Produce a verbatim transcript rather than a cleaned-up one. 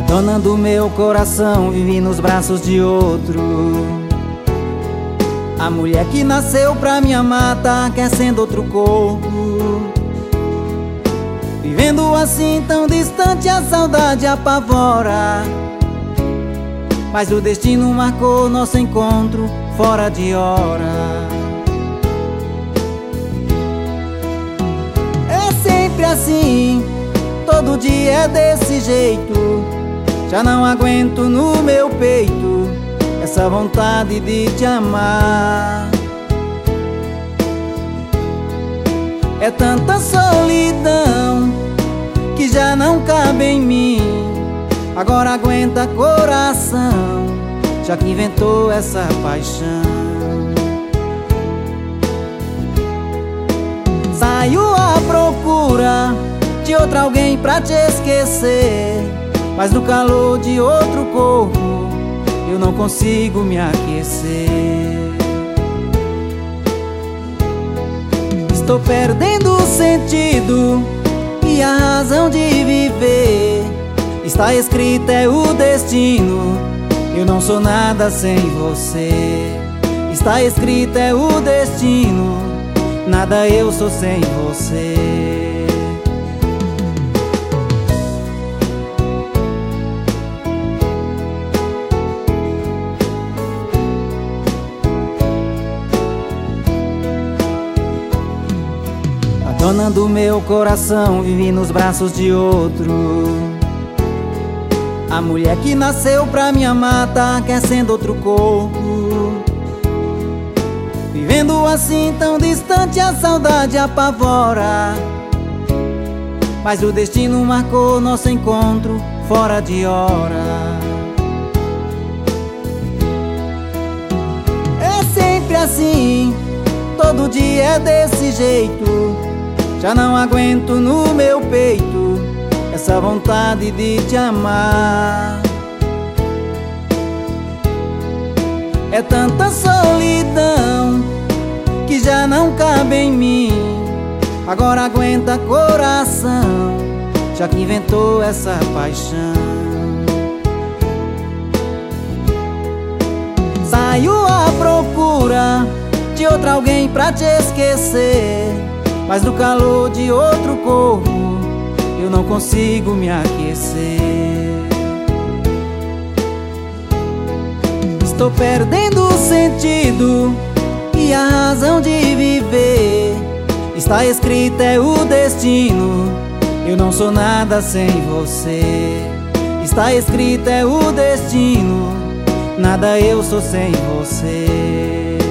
Dona do meu coração, vivi nos braços de outro. A mulher que nasceu pra me amar tá aquecendo outro corpo. Vivendo assim tão distante, a saudade apavora. Mas o destino marcou nosso encontro fora de hora. É sempre assim, todo dia é desse jeito. Já não aguento no meu peito essa vontade de te amar. É tanta solidão que já não cabe em mim. Agora aguenta coração, já que inventou essa paixão. Saio à procura de outro alguém pra te esquecer, mas no calor de outro corpo eu não consigo me aquecer. Estou perdendo o sentido e a razão de viver. Está escrito, é o destino, eu não sou nada sem você. Está escrito, é o destino, nada eu sou sem você. Dona do meu coração, vivi nos braços de outro. A mulher que nasceu pra me amar tá aquecendo outro corpo. Vivendo assim tão distante, a saudade apavora. Mas o destino marcou nosso encontro fora de hora. É sempre assim, todo dia é desse jeito. Já não aguento no meu peito essa vontade de te amar. É tanta solidão que já não cabe em mim. Agora aguenta coração, já que inventou essa paixão. Saio à procura de outro alguém pra te esquecer, mas no calor de outro corpo eu não consigo me aquecer. Estou perdendo o sentido e a razão de viver. Está escrito, é o destino, eu não sou nada sem você. Está escrito, é o destino, nada eu sou sem você.